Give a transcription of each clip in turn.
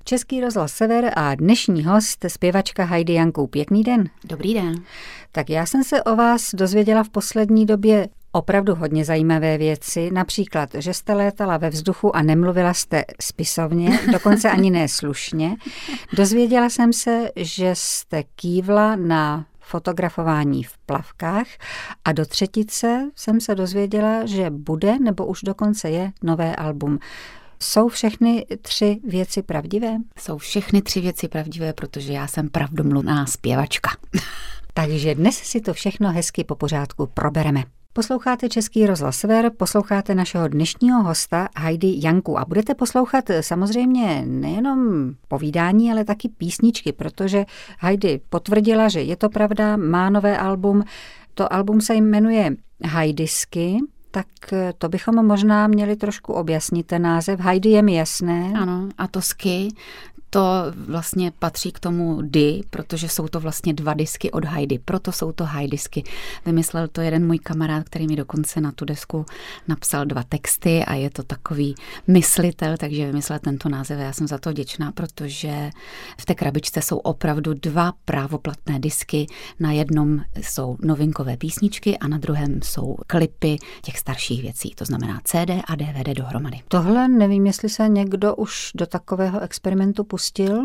Český rozhlas Sever a dnešní host, zpěvačka Heidi Janku. Pěkný den. Dobrý den. Tak já jsem se o vás dozvěděla v poslední době opravdu hodně zajímavé věci, například, že jste létala ve vzduchu a nemluvila jste spisovně, dokonce ani ne slušně. Dozvěděla jsem se, že jste kývla na fotografování v plavkách a do třetice jsem se dozvěděla, že bude nebo už dokonce je nové album. Jsou všechny 3 věci pravdivé? Jsou všechny 3 věci pravdivé, protože já jsem pravdomluvná zpěvačka. Takže dnes si to všechno hezky po pořádku probereme. Posloucháte Český rozhlas Sever, posloucháte našeho dnešního hosta Heidi Janku a budete poslouchat samozřejmě nejenom povídání, ale taky písničky, protože Heidi potvrdila, že je to pravda, má nové album. To album se jmenuje Heidisky, tak to bychom možná měli trošku objasnit ten název. Heidi je mi jasné. Ano, a to ski, to vlastně patří k tomu dy, protože jsou to vlastně 2 disky od Heidi, proto jsou to Heidisky. Vymyslel to jeden můj kamarád, který mi dokonce na tu desku napsal 2 texty a je to takový myslitel, takže vymyslel tento název a já jsem za to vděčná, protože v té krabičce jsou opravdu 2 právoplatné disky, na jednom jsou novinkové písničky a na druhém jsou klipy těch starších věcí, to znamená CD a DVD dohromady. Tohle nevím, jestli se někdo už do takového experimentu pustil.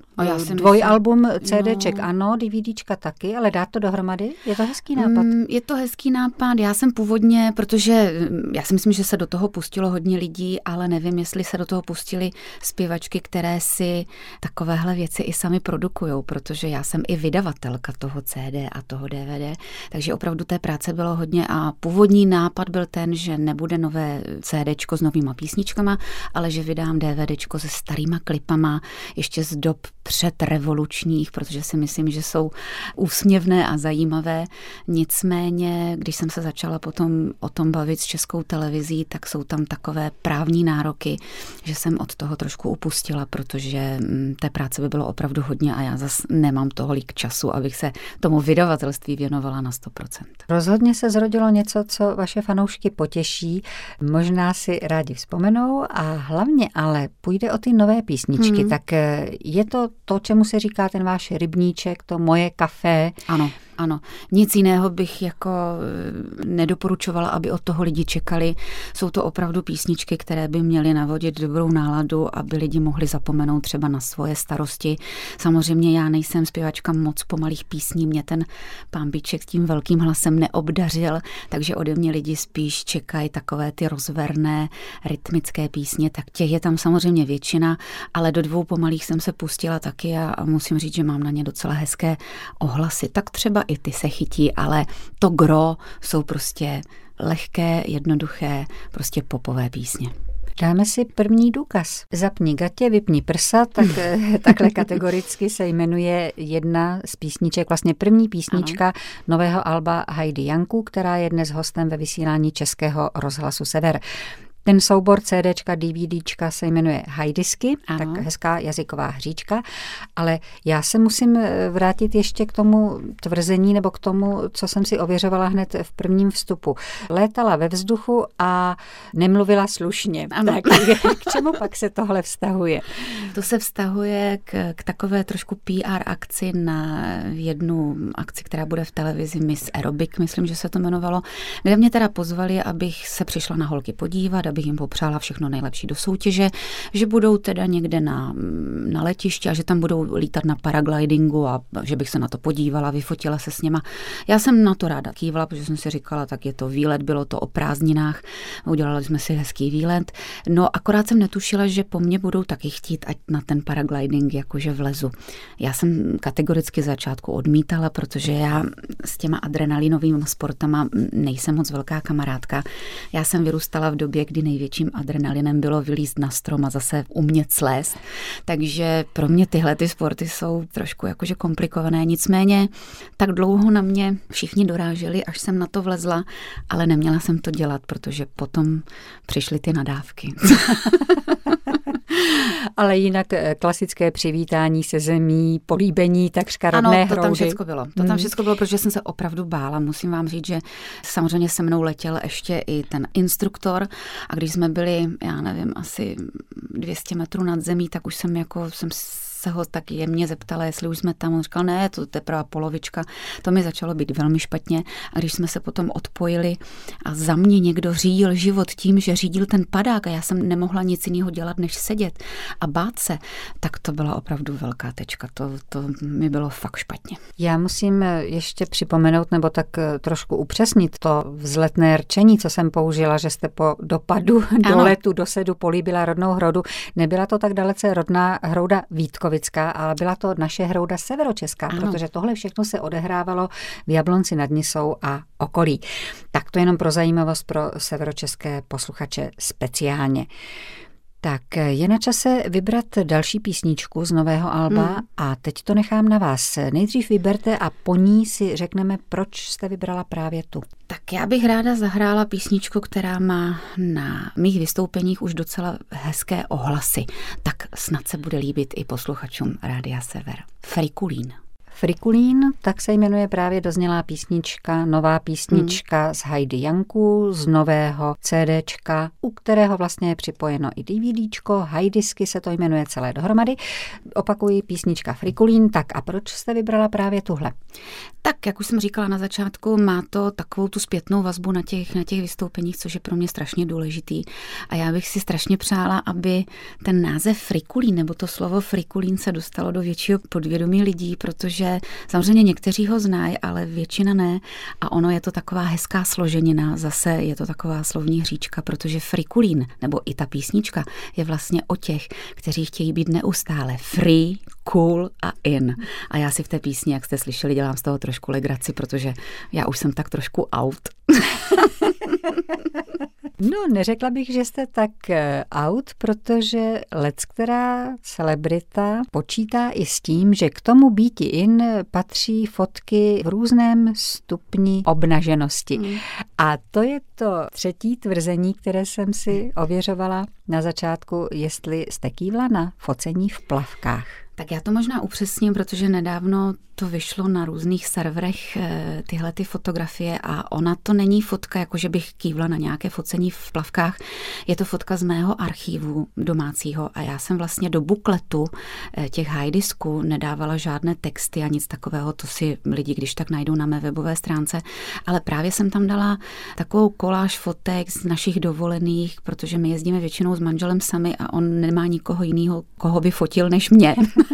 Dvojalbum CDček, ano, DVDčka taky, ale dát to dohromady? Je to hezký nápad? Je to hezký nápad. Já jsem původně, protože já si myslím, že se do toho pustilo hodně lidí, ale nevím, jestli se do toho pustili zpěvačky, které si takovéhle věci i sami produkujou, protože já jsem i vydavatelka toho CD a toho DVD, takže opravdu té práce bylo hodně a původní nápad byl ten, že nebude nové CDčko s novýma písničkama, ale že vydám DVDčko se starýma klipama, ještě z dob předrevolučních, protože si myslím, že jsou úsměvné a zajímavé. Nicméně, když jsem se začala potom o tom bavit s Českou televizí, tak jsou tam takové právní nároky, že jsem od toho trošku upustila, protože té práce by bylo opravdu hodně a já zase nemám tolik času, abych se tomu vydavatelství věnovala na 100%. Rozhodně se zrodilo něco, co vaše fanoušky potěší, možná si rádi vzpomenou a hlavně ale půjde o ty nové písničky, tak je to, čemu se říká ten váš rybníček, to moje kafé. Ano, nic jiného bych jako nedoporučovala, aby od toho lidi čekali. Jsou to opravdu písničky, které by měly navodit dobrou náladu, aby lidi mohli zapomenout třeba na svoje starosti. Samozřejmě já nejsem zpěvačka moc pomalých písní, mě ten pán Bíček s tím velkým hlasem neobdařil, takže ode mě lidi spíš čekají takové ty rozverné rytmické písně, tak těch je tam samozřejmě většina, ale do 2 pomalých jsem se pustila taky a musím říct, že mám na ně docela hezké ohlasy. Tak třeba i ty se chytí, ale to gro jsou prostě lehké, jednoduché, prostě popové písně. Dáme si první důkaz. Zapni gatě, vypni prsa, tak takhle kategoricky se jmenuje jedna z písniček, vlastně první písnička nového alba Heidi Janku, která je dnes hostem ve vysílání Českého rozhlasu Sever. Ten soubor CDčka, DVDčka se jmenuje Heidisky, tak hezká jazyková hříčka, ale já se musím vrátit ještě k tomu tvrzení nebo k tomu, co jsem si ověřovala hned v prvním vstupu. Létala ve vzduchu a nemluvila slušně. Tak k čemu pak se tohle vztahuje? To se vztahuje k takové trošku PR akci na jednu akci, která bude v televizi Miss Aerobic, myslím, že se to jmenovalo, kde mě teda pozvali, abych se přišla na holky podívat, abych jim popřála všechno nejlepší do soutěže, že budou teda někde na letišti a že tam budou lítat na paraglidingu a že bych se na to podívala, vyfotila se s něma. Já jsem na to ráda kývla, protože jsem si říkala, tak je to výlet, bylo to o prázdninách, udělali jsme si hezký výlet. No akorát jsem netušila, že po mně budou taky chtít, ať na ten paragliding jakože vlezu. Já jsem kategoricky začátku odmítala, protože já s těma adrenalinovými sportama nejsem moc velká kamarádka. Já jsem vyrůstala v době, kdy největším adrenalinem bylo vylízt na strom a zase umět slézt. Takže pro mě tyhle ty sporty jsou trošku jakože komplikované. Nicméně tak dlouho na mě všichni doráželi, až jsem na to vlezla, ale neměla jsem to dělat, protože potom přišly ty nadávky. Ale jinak klasické přivítání se zemí, políbení, takřka rodné hroudy. Ano, to tam všechno bylo. To tam všechno bylo, protože jsem se opravdu bála. Musím vám říct, že samozřejmě se mnou letěl ještě i ten instruktor a když jsme byli, já nevím, asi 200 metrů nad zemí, tak už jsem se ho tak jemně zeptala, jestli už jsme tam. On říkal, ne, to je teprve polovička. To mi začalo být velmi špatně. A když jsme se potom odpojili a za mě někdo řídil život tím, že řídil ten padák a já jsem nemohla nic jiného dělat, než sedět a bát se, tak to byla opravdu velká tečka. To mi bylo fakt špatně. Já musím ještě připomenout, nebo tak trošku upřesnit to vzletné rčení, co jsem použila, že jste po dopadu do letu, do sedu políbila rodnou hroudu. Nebyla to tak dalece rodná hrouda vítkovická, ale byla to naše hrouda severočeská, protože tohle všechno se odehrávalo v Jablonci nad Nisou a okolí. Tak to jenom pro zajímavost pro severočeské posluchače speciálně. Tak je na čase vybrat další písničku z nového alba a teď to nechám na vás. Nejdřív vyberte a po ní si řekneme, proč jste vybrala právě tu. Tak já bych ráda zahrála písničku, která má na mých vystoupeních už docela hezké ohlasy. Tak snad se bude líbit i posluchačům Rádia Sever. Frikulín. Frikulín, tak se jmenuje právě doznělá písnička, nová písnička z Heidi Janku, z nového CDčka, u kterého vlastně je připojeno i DVDčko, Heidisky se to jmenuje celé dohromady. Opakuji, písnička Frikulín, tak a proč jste vybrala právě tuhle? Tak, jak už jsem říkala na začátku, má to takovou tu zpětnou vazbu na těch vystoupeních, což je pro mě strašně důležitý. A já bych si strašně přála, aby ten název Frikulín, nebo to slovo Frikulín se dostalo do většího podvědomí lidí, protože samozřejmě někteří ho znají, ale většina ne. A ono je to taková hezká složenina, zase je to taková slovní hříčka, protože Frikulín, nebo i ta písnička, je vlastně o těch, kteří chtějí být neustále free, cool a in. A já si v té písni, jak jste slyšeli, dělám z toho trošku legraci, protože já už jsem tak trošku out. No, neřekla bych, že jste tak out, protože leckterá celebrita počítá i s tím, že k tomu býti in patří fotky v různém stupni obnaženosti. A to je to třetí tvrzení, které jsem si ověřovala na začátku, jestli jste kývla na focení v plavkách. Tak já to možná upřesním, protože nedávno to vyšlo na různých serverech tyhle ty fotografie a ona to není fotka, jakože bych kývla na nějaké focení v plavkách. Je to fotka z mého archívu domácího a já jsem vlastně do bukletu těch Heidisků nedávala žádné texty a nic takového, to si lidi když tak najdou na mé webové stránce, ale právě jsem tam dala takovou koláž fotek z našich dovolených, protože my jezdíme většinou s manželem sami a on nemá nikoho jiného, koho by fotil než mě.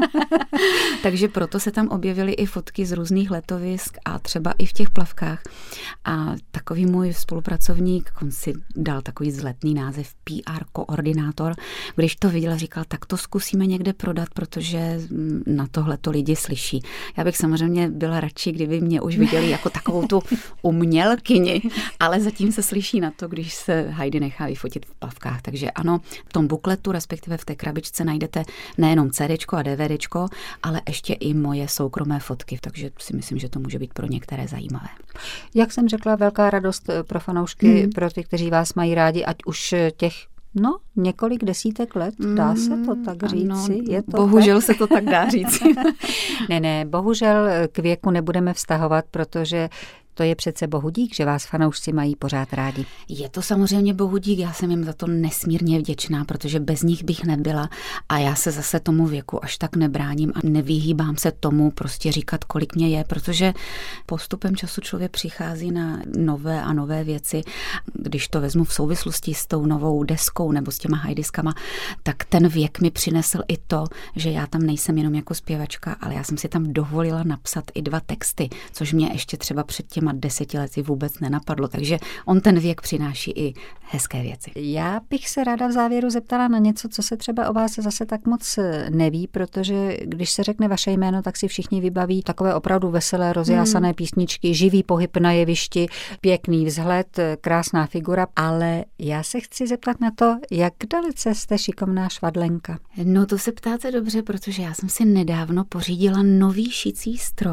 Takže proto se tam objevily i fotky z různých letovisk a třeba i v těch plavkách. A takový můj spolupracovník, on si dal takový vzletný název PR koordinátor, když to viděl, říkal, tak to zkusíme někde prodat, protože na tohle to lidi slyší. Já bych samozřejmě byla radši, kdyby mě už viděli jako takovou tu umělkyni, ale zatím se slyší na to, když se Heidi nechá vyfotit v plavkách. Takže ano, v tom bukletu, respektive v té krabičce najdete nejenom CDčko a DVDčko, ale ještě i moje soukromé fotky, takže si myslím, že to může být pro některé zajímavé. Jak jsem řekla, velká radost pro fanoušky, pro ty, kteří vás mají rádi, ať už těch několik desítek let, dá se to tak říci? Je to bohužel tak? Se to tak dá říci. Ne, bohužel k věku nebudeme vztahovat, protože to je přece bohudík, že vás fanoušci mají pořád rádi. Je to samozřejmě bohudík, já jsem jim za to nesmírně vděčná, protože bez nich bych nebyla a já se zase tomu věku až tak nebráním a nevyhýbám se tomu prostě říkat, kolik mě je, protože postupem času člověk přichází na nové a nové věci. Když to vezmu v souvislosti s tou novou deskou nebo s těma Heidiskama, tak ten věk mi přinesl i to, že já tam nejsem jenom jako zpěvačka, ale já jsem si tam dovolila napsat i 2 texty, což mě ještě třeba před těma 10 lety vůbec nenapadlo, takže on ten věk přináší i hezké věci. Já bych se ráda v závěru zeptala na něco, co se třeba o vás zase tak moc neví, protože když se řekne vaše jméno, tak si všichni vybaví takové opravdu veselé, rozjásané písničky, živý pohyb na jevišti, pěkný vzhled, krásná figura, ale já se chci zeptat na to, jak dalece jste šikovná švadlenka. No to se ptáte dobře, protože já jsem si nedávno pořídila nový šicí stroj.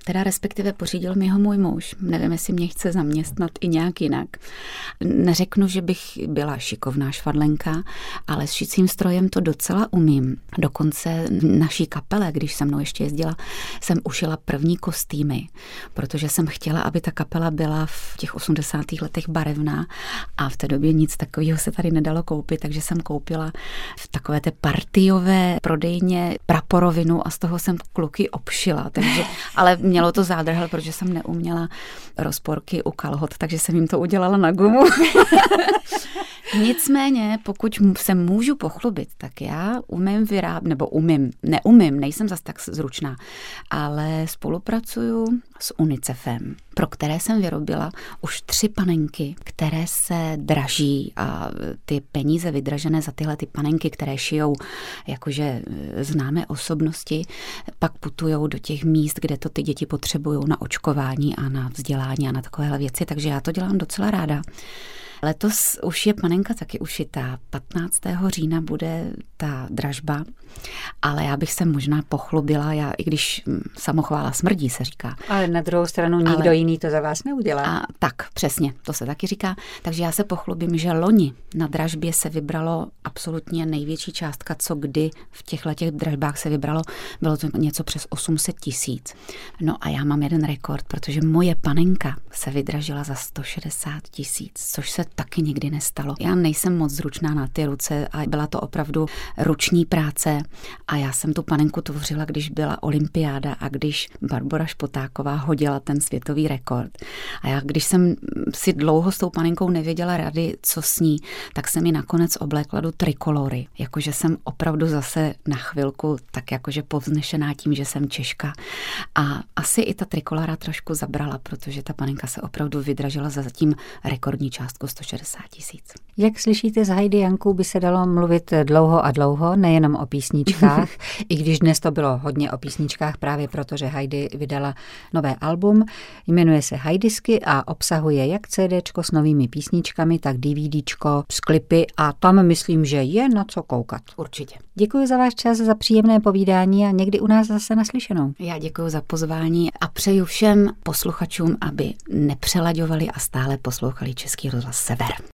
teda respektive pořídil mi ho můj muž. Nevím, jestli mě chce zaměstnat i nějak jinak. Neřeknu, že bych byla šikovná švadlenka, ale s šicím strojem to docela umím. Dokonce naší kapele, když se mnou ještě jezdila, jsem ušila první kostýmy, protože jsem chtěla, aby ta kapela byla v těch 80. letech barevná a v té době nic takového se tady nedalo koupit, takže jsem koupila v takové té partiové prodejně praporovinu a z toho jsem kluky obšila. Takže, ale mělo to zádrhel, protože jsem neuměla rozporky u kalhot, takže jsem jim to udělala na gumu. Nicméně, pokud se můžu pochlubit, tak já neumím, nejsem zas tak zručná, ale spolupracuju s UNICEFem, pro které jsem vyrobila už 3 panenky, které se draží a ty peníze vydražené za tyhle ty panenky, které šijou jakože známé osobnosti, pak putujou do těch míst, kde to ty děti potřebují na očkování a na vzdělání a na takovéhle věci, takže já to dělám docela ráda. Letos už je panenka taky ušitá. 15. října bude ta dražba, ale já bych se možná pochlubila, i když samochvála smrdí, se říká. Ale na druhou stranu nikdo jiný to za vás neudělá. Tak, přesně, to se taky říká. Takže já se pochlubím, že loni na dražbě se vybralo absolutně největší částka, co kdy v těchto dražbách se vybralo. Bylo to něco přes 800 000. No a já mám jeden rekord, protože moje panenka se vydražila za 160 000, což se taky nikdy nestalo. Já nejsem moc zručná na ty ruce a byla to opravdu ruční práce a já jsem tu panenku tvořila, když byla olympiáda a když Barbora Špotáková hodila ten světový rekord. A já, když jsem si dlouho s tou panenkou nevěděla rady, co s ní, tak jsem ji nakonec oblékla do trikolory. Jakože jsem opravdu zase na chvilku tak jakože povznešená tím, že jsem Češka. A asi i ta trikolora trošku zabrala, protože ta panenka se opravdu vydražila za zatím rekordní částku 160 000. Jak slyšíte, z Heidi Janku by se dalo mluvit dlouho a dlouho, nejenom o písničkách, i když dnes to bylo hodně o písničkách, právě proto, že Heidi vydala nové album. Jmenuje se Heidisky a obsahuje jak CDčko s novými písničkami, tak DVDčko s klipy a tam myslím, že je na co koukat. Určitě. Děkuji za váš čas, za příjemné povídání a někdy u nás zase naslyšenou. Já děkuji za pozvání a přeju všem posluchačům, aby nepřelaďovali a stále poslouchali Český rozhlas Sever.